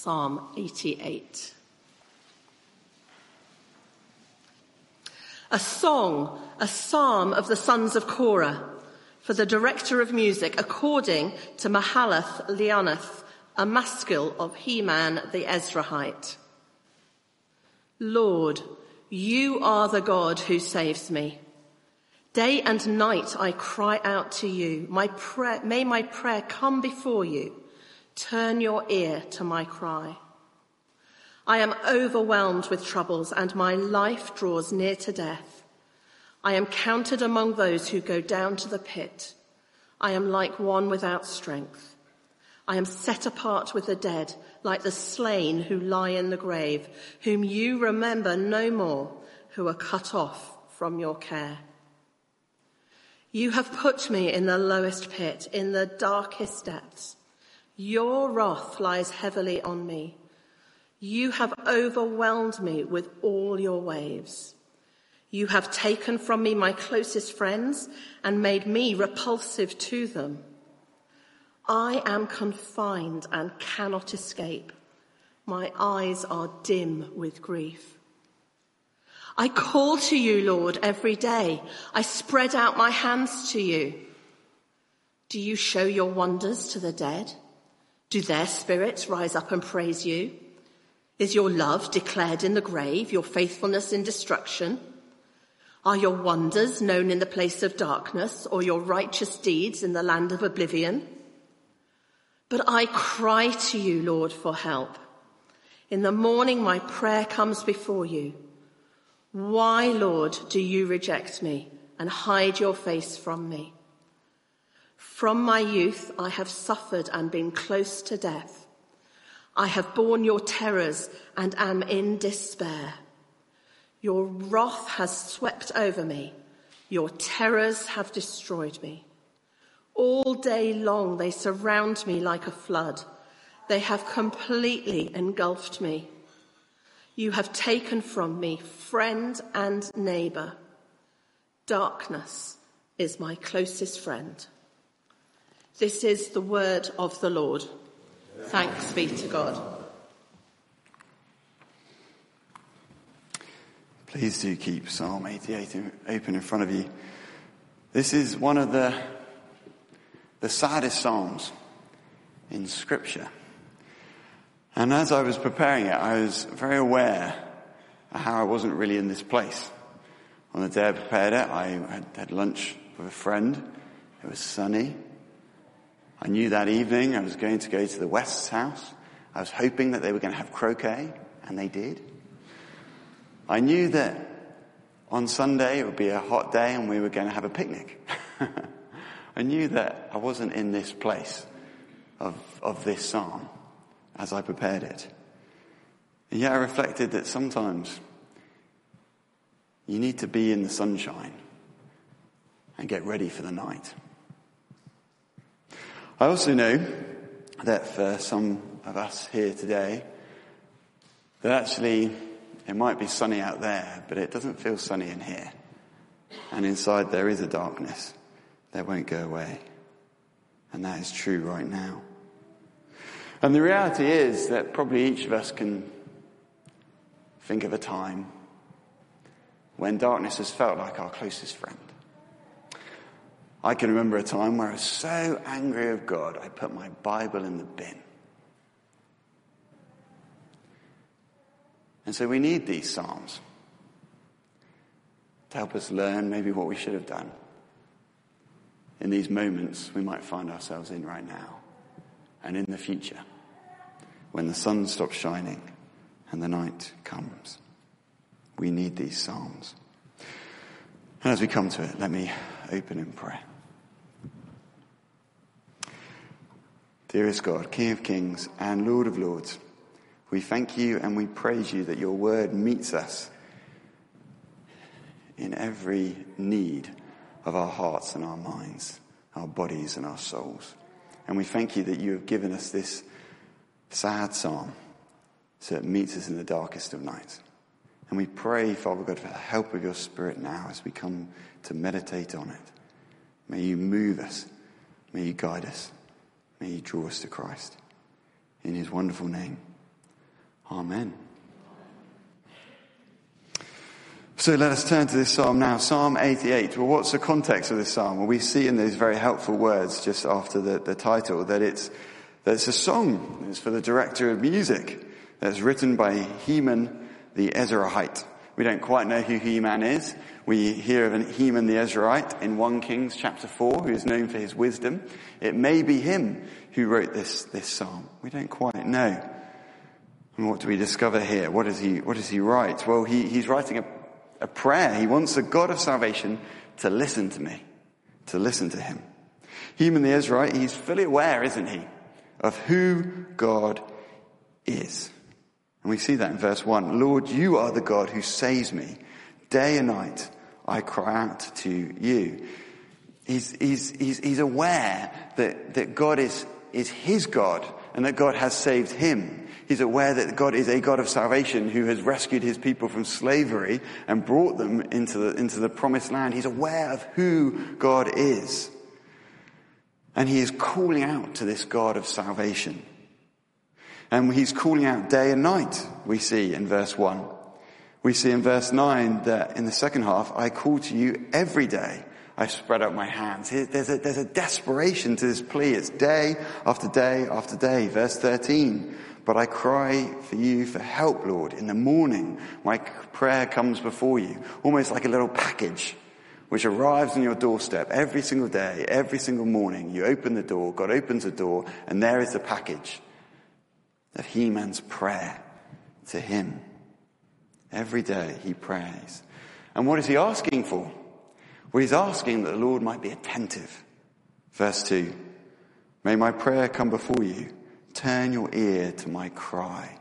Psalm 88. A song, a psalm of the sons of Korah, for the director of music, according to Mahalath Leannoth, a maskil of Heman the Ezrahite. Lord, you are the God who saves me. Day and night I cry out to you. May my prayer come before you. Turn your ear to my cry. I am overwhelmed with troubles, and my life draws near to death. I am counted among those who go down to the pit. I am like one without strength. I am set apart with the dead, like the slain who lie in the grave, whom you remember no more, who are cut off from your care. You have put me in the lowest pit, in the darkest depths. Your wrath lies heavily on me. You have overwhelmed me with all your waves. You have taken from me my closest friends and made me repulsive to them. I am confined and cannot escape. My eyes are dim with grief. I call to you, Lord, every day. I spread out my hands to you. Do you show your wonders to the dead? Do their spirits rise up and praise you? Is your love declared in the grave, your faithfulness in destruction? Are your wonders known in the place of darkness, or your righteous deeds in the land of oblivion? But I cry to you, Lord, for help. In the morning my prayer comes before you. Why, Lord, do you reject me and hide your face from me? From my youth I have suffered and been close to death. I have borne your terrors and am in despair. Your wrath has swept over me. Your terrors have destroyed me. All day long they surround me like a flood. They have completely engulfed me. You have taken from me friend and neighbour. Darkness is my closest friend. This is the word of the Lord. Thanks be to God. Please do keep Psalm 88 open in front of you. This is one of the saddest psalms in Scripture. And as I was preparing it, I was very aware of how I wasn't really in this place. On the day I prepared it, I had lunch with a friend. It was sunny. I knew that evening I was going to go to the West's house. I was hoping that they were going to have croquet, and they did. I knew that on Sunday it would be a hot day and we were going to have a picnic. I knew that I wasn't in this place of this psalm as I prepared it. And yet I reflected that sometimes you need to be in the sunshine and get ready for the night. I also know that for some of us here today, that actually it might be sunny out there, but it doesn't feel sunny in here. And inside there is a darkness that won't go away. And that is true right now. And the reality is that probably each of us can think of a time when darkness has felt like our closest friend. I can remember a time where I was so angry with God, I put my Bible in the bin. And so we need these psalms to help us learn maybe what we should have done in these moments we might find ourselves in right now and in the future when the sun stops shining and the night comes. We need these psalms. And as we come to it, let me open in prayer. Dearest God, King of Kings and Lord of Lords, we thank you and we praise you that your word meets us in every need of our hearts and our minds, our bodies and our souls. And we thank you that you have given us this sad psalm so it meets us in the darkest of nights. And we pray, Father God, for the help of your Spirit now as we come to meditate on it. May you move us. May you guide us. May you draw us to Christ. In his wonderful name, Amen. So let us turn to this psalm now, Psalm 88. Well, what's the context of this psalm? Well, we see in those very helpful words just after the title that it's a song. It's for the director of music that's written by Heman the Ezrahite. We don't quite know who Heman is. We hear of Heman the Ezrahite in 1 Kings chapter 4, who is known for his wisdom. It may be him who wrote this psalm. We don't quite know. And what do we discover here? What does he write? Well, he's writing a prayer. He wants the God of salvation to listen to me, to listen to him. Heman the Ezrahite, he's fully aware, isn't he, of who God is. And we see that in verse 1. Lord, you are the God who saves me. Day and night I cry out to you. He's aware that God is his God and that God has saved him. He's aware that God is a God of salvation who has rescued his people from slavery and brought them into the promised land. He's aware of who God is. And he is calling out to this God of salvation. And he's calling out day and night, we see in verse 1. We see in verse 9 that in the second half, I call to you every day. I spread out my hands. There's a desperation to this plea. It's day after day after day. Verse 13. But I cry for you for help, Lord. In the morning, my prayer comes before you. Almost like a little package which arrives on your doorstep every single day, every single morning. You open the door, God opens the door, and there is the package of Heman's prayer to him. Every day he prays. And what is he asking for? Well, he's asking that the Lord might be attentive. Verse 2. May my prayer come before you. Turn your ear to my cry.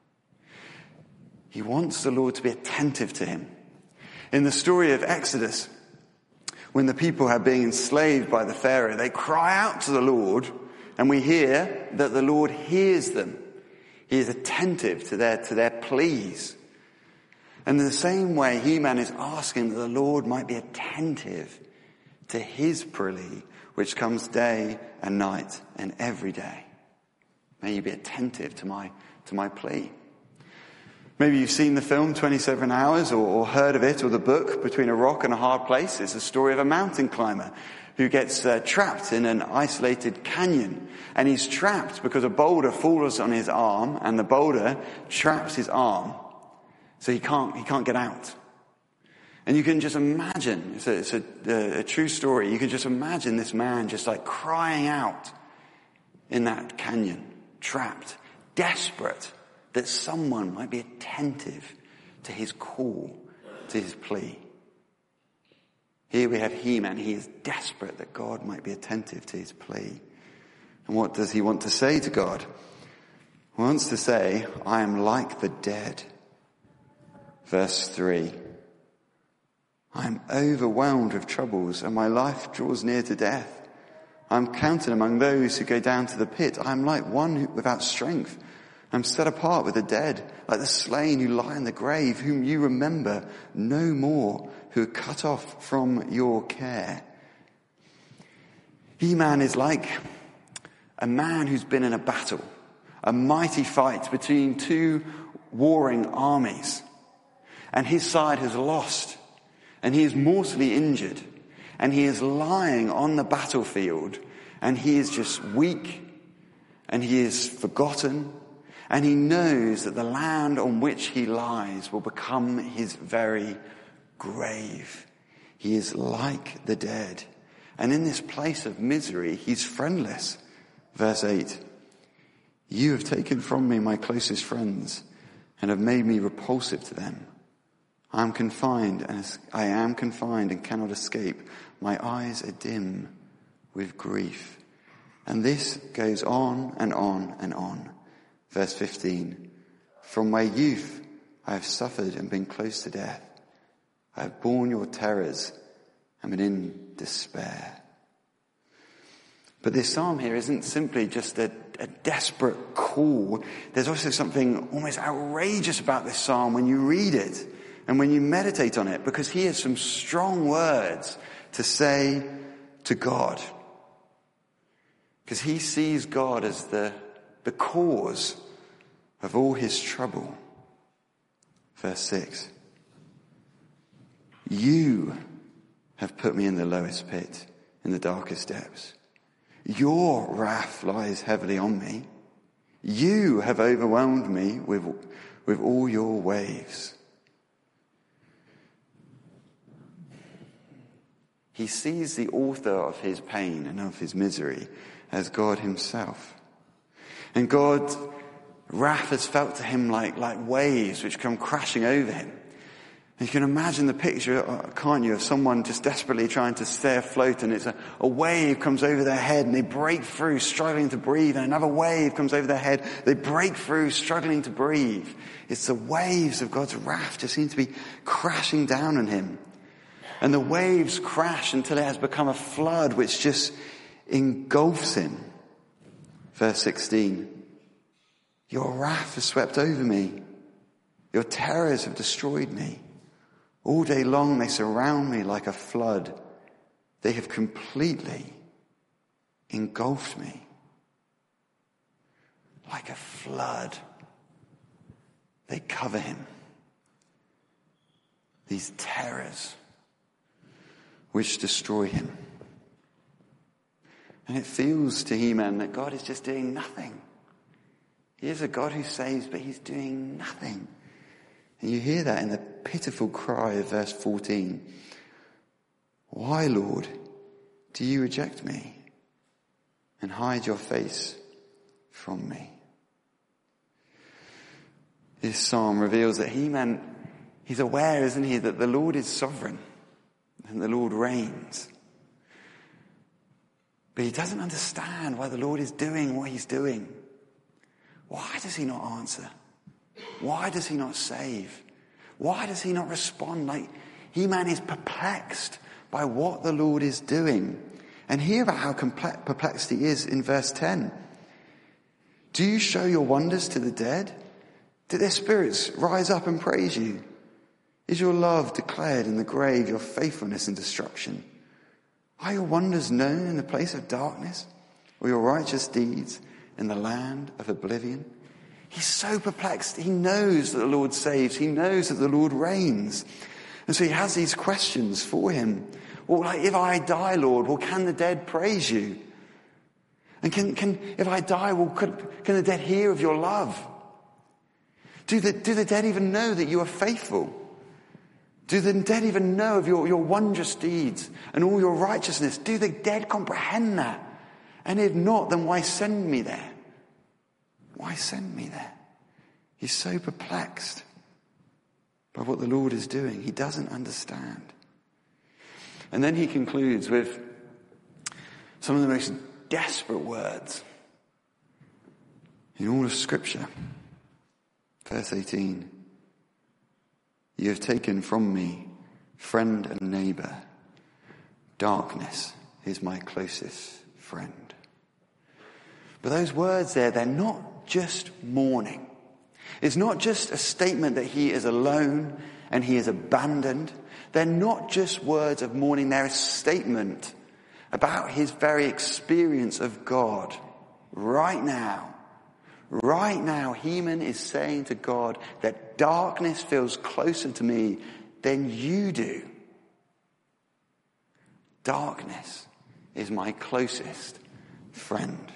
He wants the Lord to be attentive to him. In the story of Exodus, when the people are being enslaved by the Pharaoh, they cry out to the Lord, and we hear that the Lord hears them. He is attentive to their pleas. And in the same way, Heman is asking that the Lord might be attentive to his plea, which comes day and night and every day. May you be attentive to my plea. Maybe you've seen the film 27 Hours or heard of it, or the book Between a Rock and a Hard Place. It's the story of a mountain climber who gets trapped in an isolated canyon. And he's trapped because a boulder falls on his arm, and the boulder traps his arm. So he can't get out. And you can just imagine, it's a true story, you can just imagine this man just like crying out in that canyon, trapped, desperate that someone might be attentive to his call, to his plea. Here we have Heman. He is desperate that God might be attentive to his plea. And what does he want to say to God? He wants to say, I am like the dead. Verse 3. I am overwhelmed with troubles, and my life draws near to death. I am counted among those who go down to the pit. I am like one without strength. I am set apart with the dead, like the slain who lie in the grave, whom you remember no more, who are cut off from your care. Heman is like a man who's been in a battle, a mighty fight between two warring armies. And his side has lost, and he is mortally injured, and he is lying on the battlefield, and he is just weak, and he is forgotten, and he knows that the land on which he lies will become his very grave. He is like the dead, and in this place of misery, he's friendless. Verse 8, you have taken from me my closest friends, and have made me repulsive to them. I am confined and cannot escape. My eyes are dim with grief. And this goes on and on and on. Verse 15. From my youth I have suffered and been close to death. I have borne your terrors and been in despair. But this psalm here isn't simply just a desperate call. There's also something almost outrageous about this psalm when you read it. And when you meditate on it, because he has some strong words to say to God. Because he sees God as the cause of all his trouble. Verse 6. You have put me in the lowest pit, in the darkest depths. Your wrath lies heavily on me. You have overwhelmed me with all your waves. He sees the author of his pain and of his misery as God himself. And God's wrath is felt to him like waves which come crashing over him. And you can imagine the picture, can't you, of someone just desperately trying to stay afloat, and it's a wave comes over their head and they break through, struggling to breathe, and another wave comes over their head, they break through, struggling to breathe. It's the waves of God's wrath just seem to be crashing down on him. And the waves crash until it has become a flood which just engulfs him. Verse 16. Your wrath has swept over me. Your terrors have destroyed me. All day long they surround me like a flood. They have completely engulfed me. Like a flood. They cover him. These terrors which destroy him. And it feels to Heman that God is just doing nothing. He is a God who saves, but he's doing nothing. And you hear that in the pitiful cry of verse 14. Why, Lord, do you reject me and hide your face from me? This psalm reveals that he's aware, isn't he, that the Lord is sovereign and the Lord reigns. But he doesn't understand why the Lord is doing what he's doing. Why does he not answer? Why does he not save? Why does he not respond? Heman is perplexed by what the Lord is doing. And hear about how perplexed he is in verse 10. Do you show your wonders to the dead? Do their spirits rise up and praise you? Is your love declared in the grave, your faithfulness in destruction? Are your wonders known in the place of darkness, or your righteous deeds in the land of oblivion? He's so perplexed. He knows that the Lord saves. He knows that the Lord reigns. And so he has these questions for him. Well, if I die, Lord, can the dead praise you? And if I die, can the dead hear of your love? Do the dead even know that you are faithful? Do the dead even know of your wondrous deeds and all your righteousness? Do the dead comprehend that? And if not, then why send me there? Why send me there? He's so perplexed by what the Lord is doing. He doesn't understand. And then he concludes with some of the most desperate words in all of Scripture. Verse 18. You have taken from me friend and neighbor. Darkness is my closest friend. But those words there, they're not just mourning. It's not just a statement that he is alone and he is abandoned. They're not just words of mourning. They're a statement about his very experience of God right now. Right now, Heman is saying to God that darkness feels closer to me than you do. Darkness is my closest friend.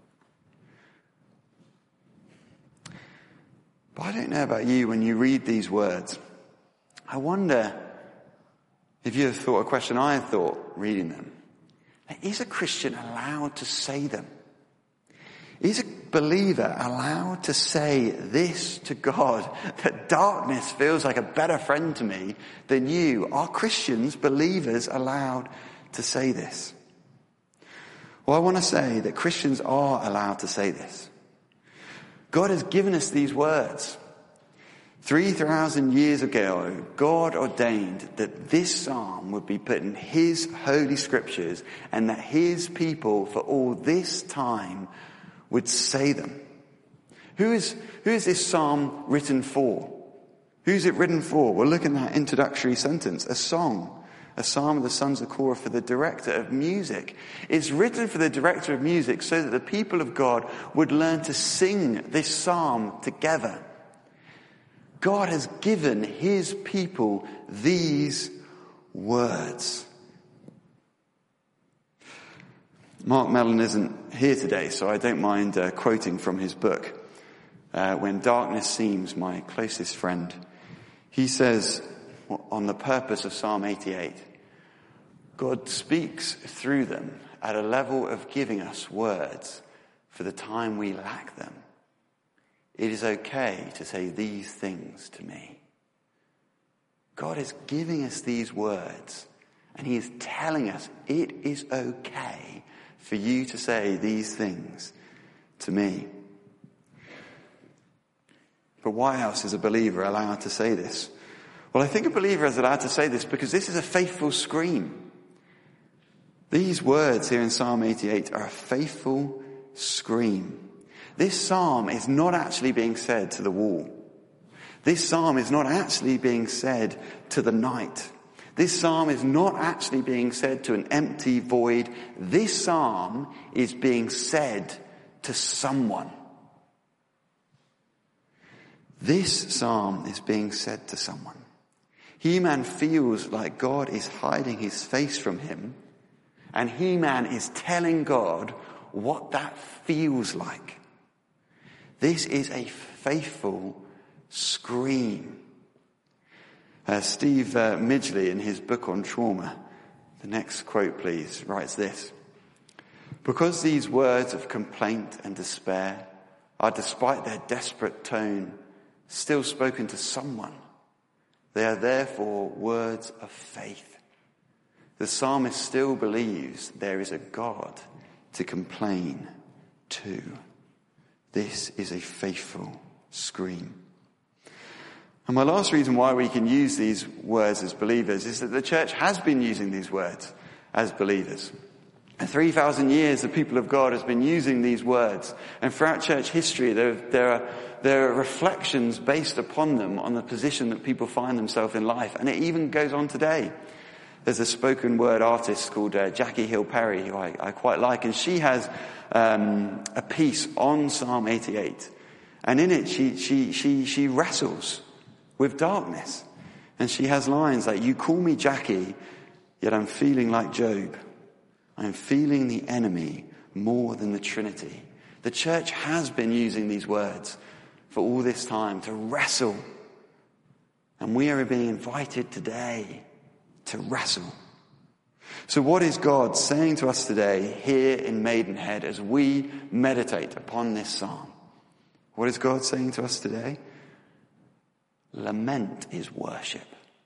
But I don't know about you, when you read these words, I wonder if you have thought a question I have thought reading them. Is a Christian allowed to say them? Is a believer allowed to say this to God, that darkness feels like a better friend to me than you? Are Christians, believers, allowed to say this? Well, I want to say that Christians are allowed to say this. God has given us these words. 3,000 years ago, God ordained that this psalm would be put in his holy scriptures and that his people for all this time would say them. Who is this psalm written for? Who's it written for? Well, look in that introductory sentence, a song a psalm of the sons of Korah for the director of music. It's written for the director of music so that the people of God would learn to sing this psalm together. God has given his people these words. Mark Mellon isn't here today, so I don't mind quoting from his book, When Darkness Seems My Closest Friend. He says, on the purpose of Psalm 88, God speaks through them at a level of giving us words for the time we lack them. It is okay to say these things to me. God is giving us these words, and he is telling us it is okay for you to say these things to me. But why else is a believer allowed to say this? Well, I think a believer is allowed to say this because this is a faithful scream. These words here in Psalm 88 are a faithful scream. This psalm is not actually being said to the wall. This psalm is not actually being said to the night. This psalm is not actually being said to an empty void. This psalm is being said to someone. This psalm is being said to someone. He-Man feels like God is hiding his face from him, and He-Man is telling God what that feels like. This is a faithful scream. Steve Midgley, in his book on trauma, the next quote please, writes this: because these words of complaint and despair are, despite their desperate tone, still spoken to someone, they are therefore words of faith. The psalmist still believes there is a God to complain to. This is a faithful scream. And my last reason why we can use these words as believers is that the church has been using these words as believers. 3,000 years the people of God has been using these words. And throughout church history there are reflections based upon them on the position that people find themselves in life. And it even goes on today. There's a spoken word artist called Jackie Hill Perry, who I quite like, and she has a piece on Psalm 88. And in it she wrestles with darkness. And she has lines like, you call me Jackie, yet I'm feeling like Job. I'm feeling the enemy more than the Trinity. The church has been using these words for all this time to wrestle. And we are being invited today to wrestle. So what is God saying to us today here in Maidenhead as we meditate upon this psalm? What is God saying to us today? Lament is worship.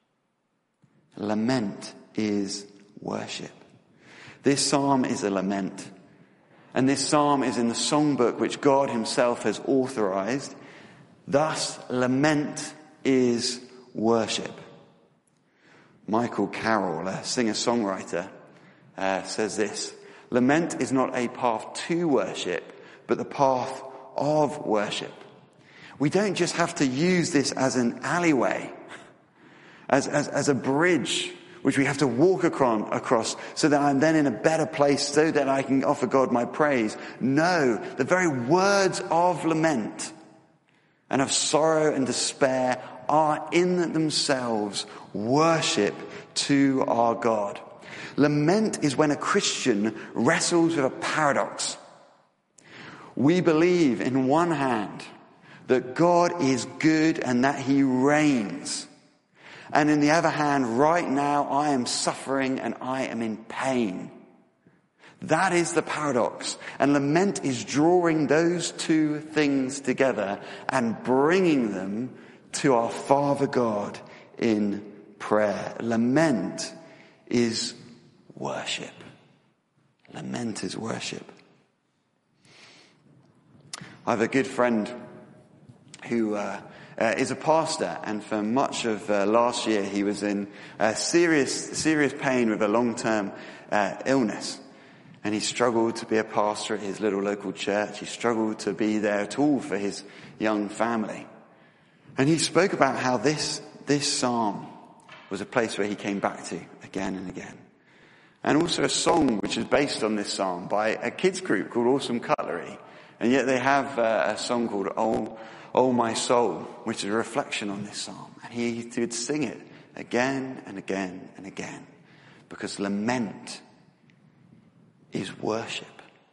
Lament is worship. This psalm is a lament. And this psalm is in the songbook which God himself has authorized. Thus, lament is worship. Michael Carroll, a singer-songwriter, says this: lament is not a path to worship, but the path of worship. We don't just have to use this as an alleyway, as a bridge which we have to walk across so that I'm then in a better place so that I can offer God my praise. No, the very words of lament and of sorrow and despair are in themselves worship to our God. Lament is when a Christian wrestles with a paradox. We believe in one hand that God is good and that he reigns. And in the other hand, right now I am suffering and I am in pain. That is the paradox. And lament is drawing those two things together and bringing them to our Father God in prayer. Lament is worship. Lament is worship. I have a good friend who is a pastor, and for much of last year he was in serious pain with a long-term illness. And he struggled to be a pastor at his little local church. He struggled to be there at all for his young family. And he spoke about how this psalm was a place where he came back to again and again. And also a song which is based on this psalm by a kids group called Awesome Cutlery. And yet they have a song called Oh My Soul, which is a reflection on this psalm. And he would sing it again and again and again. Because lament is worship.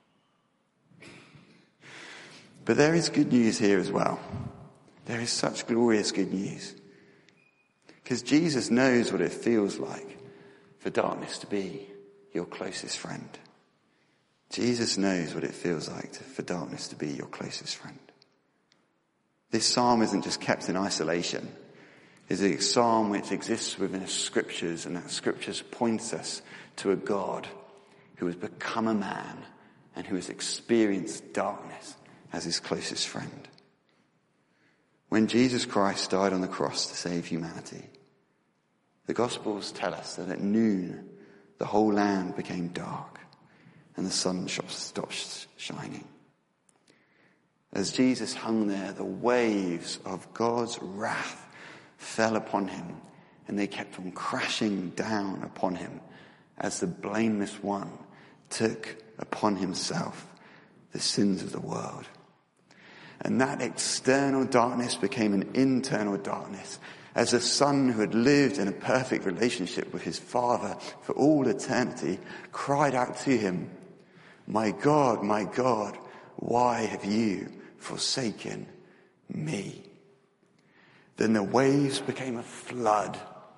But there is good news here as well. There is such glorious good news. Because Jesus knows what it feels like for darkness to be your closest friend. Jesus knows what it feels like for darkness to be your closest friend. This psalm isn't just kept in isolation. It's a psalm which exists within the scriptures, and that scriptures points us to a God who has become a man and who has experienced darkness as his closest friend. When Jesus Christ died on the cross to save humanity, the Gospels tell us that at noon the whole land became dark and the sun stopped shining. As Jesus hung there, the waves of God's wrath fell upon him, and they kept on crashing down upon him as the blameless one took upon himself the sins of the world. And that external darkness became an internal darkness as a son who had lived in a perfect relationship with his Father for all eternity cried out to him, my God, why have you forsaken me?" Then the waves became a flood,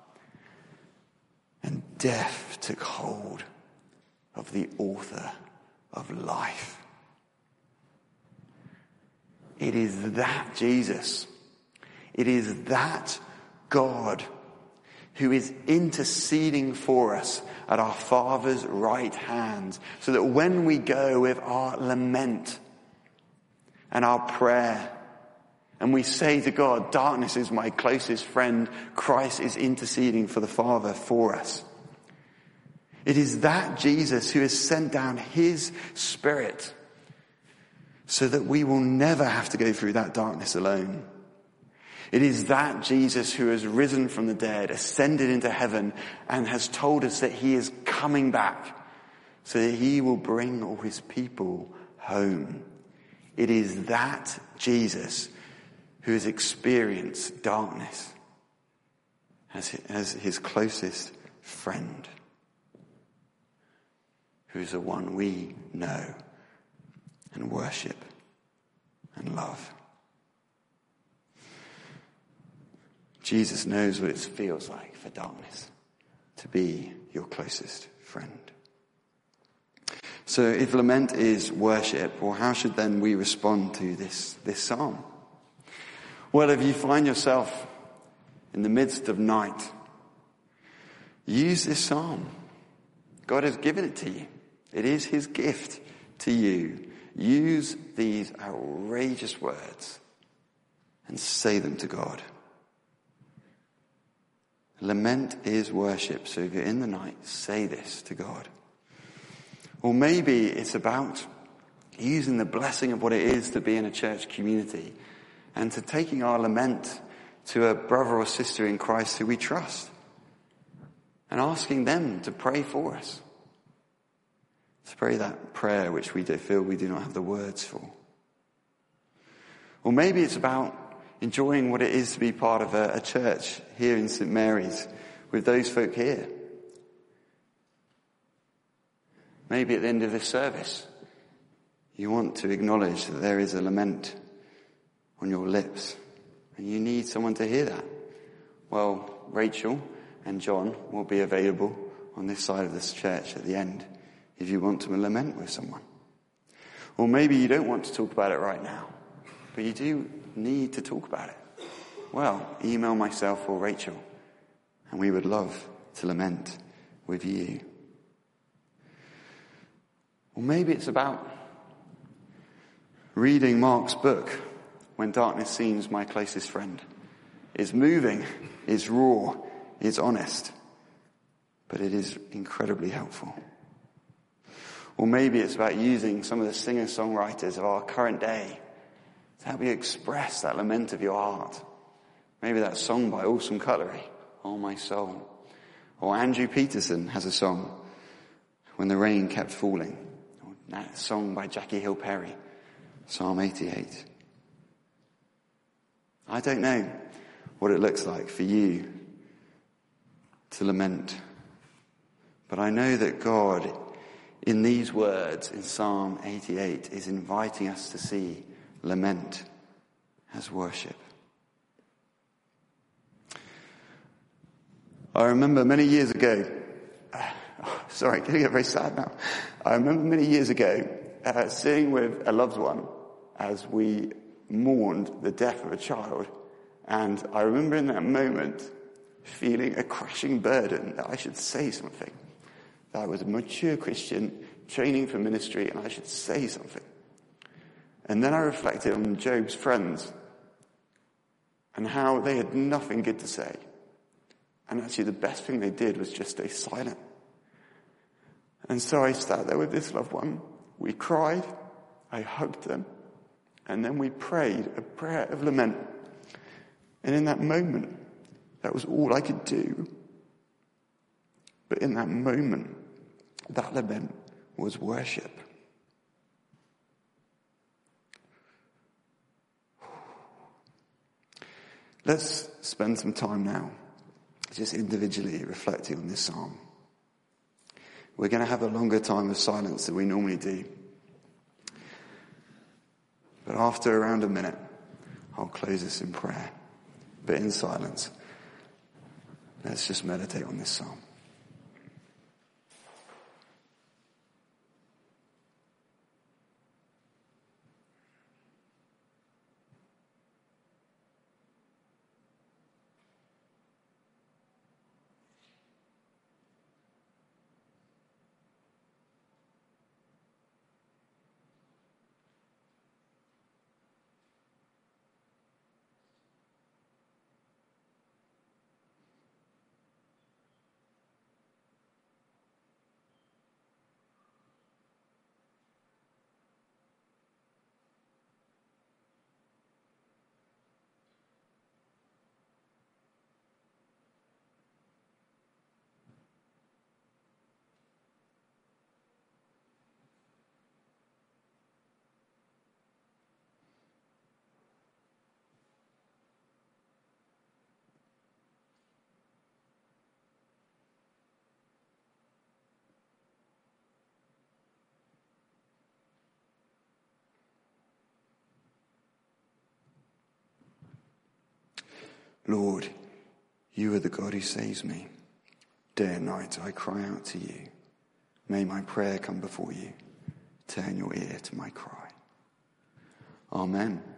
and death took hold of the author of life. It is that Jesus, it is that God who is interceding for us at our Father's right hand, so that when we go with our lament and our prayer, and we say to God, darkness is my closest friend, Christ is interceding for the Father for us. It is that Jesus who has sent down his Spirit so that we will never have to go through that darkness alone. It is that Jesus who has risen from the dead, ascended into heaven, and has told us that he is coming back so that he will bring all his people home. It is that Jesus who has experienced darkness as his closest friend, who is the one we know and worship and love. Jesus knows what it feels like for darkness to be your closest friend. So if lament is worship, well, how should then we respond to this psalm? Well, if you find yourself in the midst of night, use this psalm. God has given it to you. It is his gift to you. Use these outrageous words and say them to God. Lament is worship. So if you're in the night, say this to God. Or maybe it's about using the blessing of what it is to be in a church community and to taking our lament to a brother or sister in Christ who we trust and asking them to pray for us. To pray that prayer which we feel we do not have the words for. Or maybe it's about enjoying what it is to be part of a church here in St. Mary's with those folk here. Maybe at the end of this service, you want to acknowledge that there is a lament on your lips and you need someone to hear that. Well, Rachel and John will be available on this side of this church at the end if you want to lament with someone. Or maybe you don't want to talk about it right now, but you do need to talk about it. Well, email myself or Rachel, and we would love to lament with you. Or maybe it's about reading Mark's book, When Darkness Seems My Closest Friend. It's moving, it's raw, it's honest, but it is incredibly helpful. Or maybe it's about using some of the singer-songwriters of our current day to help you express that lament of your heart. Maybe that song by Awesome Cutlery, Oh My Soul. Or Andrew Peterson has a song, When the Rain Kept Falling. Or that song by Jackie Hill Perry, Psalm 88. I don't know what it looks like for you to lament, but I know that God, in these words in Psalm 88, is inviting us to see lament as worship. I remember many years ago, sorry, going to get very sad now. I remember many years ago sitting with a loved one as we mourned the death of a child, and I remember in that moment feeling a crushing burden that I should say something, that I was a mature Christian training for ministry and I should say something. And then I reflected on Job's friends and how they had nothing good to say. And actually the best thing they did was just stay silent. And so I sat there with this loved one. We cried, I hugged them, and then we prayed a prayer of lament. And in that moment, that was all I could do. But in that moment, that lament was worship. Let's spend some time now just individually reflecting on this psalm. We're going to have a longer time of silence than we normally do. But after around a minute, I'll close this in prayer. But in silence, let's just meditate on this psalm. Lord, you are the God who saves me. Day and night I cry out to you. May my prayer come before you. Turn your ear to my cry. Amen.